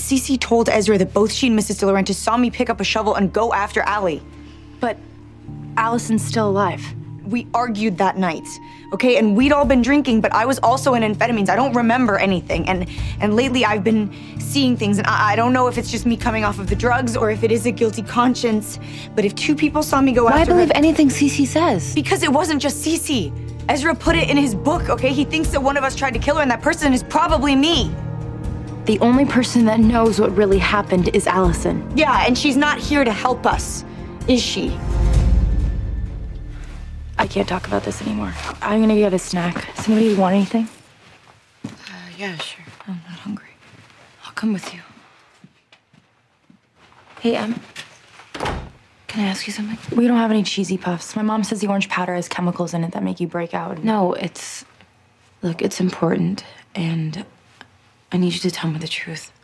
Cece told Ezra that both she and Mrs. De Laurentiis saw me pick up a shovel and go after Allie. But Allison's still alive. We argued that night, okay? And we'd all been drinking, but I was also in amphetamines. I don't remember anything. And lately I've been seeing things, and I don't know if it's just me coming off of the drugs or if it is a guilty conscience. But if two people saw me go after her... Why believe anything Cece says? Because it wasn't just Cece. Ezra put it in his book, okay? He thinks that one of us tried to kill her, and that person is probably me. The only person that knows what really happened is Allison. Yeah, and she's not here to help us, is she? I can't talk about this anymore. I'm gonna get a snack. Does anybody want anything? Yeah, sure. I'm not hungry. I'll come with you. Hey, Em. Can I ask you something? We don't have any cheesy puffs. My mom says the orange powder has chemicals in it that make you break out. No, it's... Look, it's important, and I need you to tell me the truth.